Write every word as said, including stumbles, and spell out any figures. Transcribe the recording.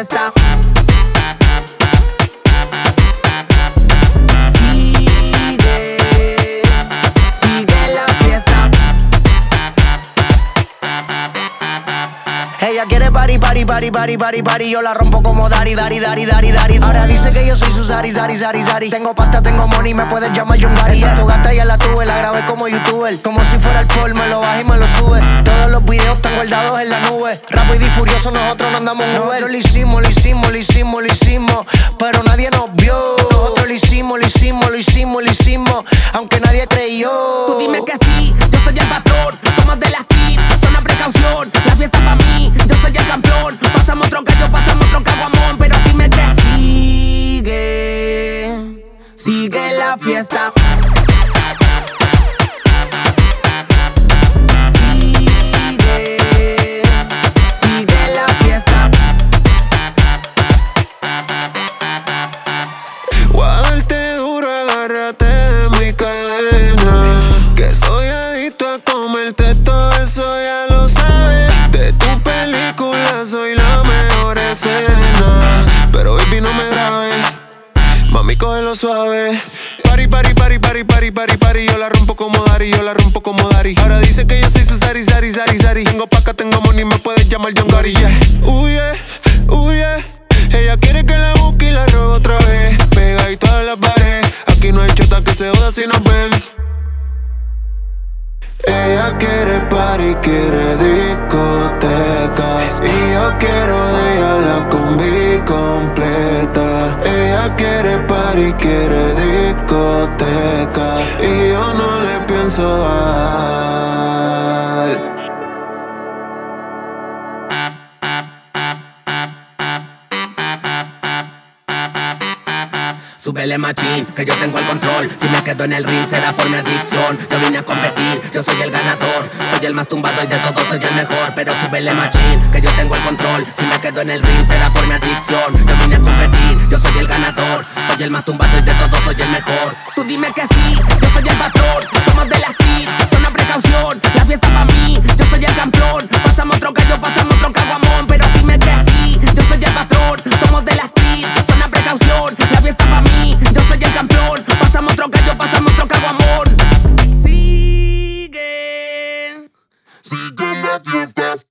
fiesta. Ella quiere party, party, party, party, party, party. Yo la rompo como Dari, Dari, Dari, Dari, Dari. Ahora dice que yo soy su Sari, Sari, Sari, Sari. Tengo pasta, tengo money, me pueden llamar Yungari. Esa es tu gata, ya la tuve, la grabé como youtuber. Como si fuera alcohol, me lo baja y me lo sube. Todos los videos están guardados en la nube. Rápido y furioso, nosotros no andamos en Uber. Nosotros lo hicimos, lo hicimos, lo hicimos, lo hicimos. Pero nadie nos vio. Nosotros lo hicimos, lo hicimos, lo hicimos, lo hicimos. Aunque nadie creyó. Tú dime que sí, yo soy el patrón. Somos de la street, zona precaución. La fiesta pa' mí, yo soy el campeón. Pasamos tronca, yo pasamos tronca, guamón. Pero dime que sigue, sigue la fiesta. Sigue, sigue la fiesta. Voy a darte duro, agárrate de mi cadena. Que soy adicto a comerte todo eso, ya lo sabes. De tu película soy la mejor escena. Pero baby no me grabes, mami cógelo suave. Party, party, party, party, party, party, party. Yo la rompo como Dari, yo la rompo como Dari. Ahora dice que yo soy su Sari, Sari, Sari, Sari. Tengo paca, tengo money, me puedes llamar Yungari, yeah. Uh, yeah, uh, yeah. Ella quiere que la busque y la robe otra vez. Pegadito a la pared. Aquí no hay chota que se joda si nos ven. Ella quiere party, quiere discoteca. Y yo quiero de ella la combi completa. Ella quiere party, quiere discoteca. Y yo no le pienso dar. Súbele machín, que yo tengo el control. Si me quedo en el ring será por mi adicción. Yo vine a competir, yo soy el ganador. Soy el más tumbado y de todos soy el mejor. Pero súbele machín, que yo tengo el control. Si me quedo en el ring será por mi adicción. Yo vine a competir, yo soy el ganador. Soy el más tumbado y de todos soy el mejor. Tú dime que sí, yo soy el patrón. Somos de la street, zona precaución. La fiesta pa' mí, yo soy el campeón. Pasamos tronca, yo pasamos tronca, guamón. Pero dime que sí, yo soy el patrón. Somos de la street, zona precaución. La fiesta pa' mí, yo soy el campeón. Pasamos tronca, yo pasamos tronca, guamón. Sigue, sigue la fiesta.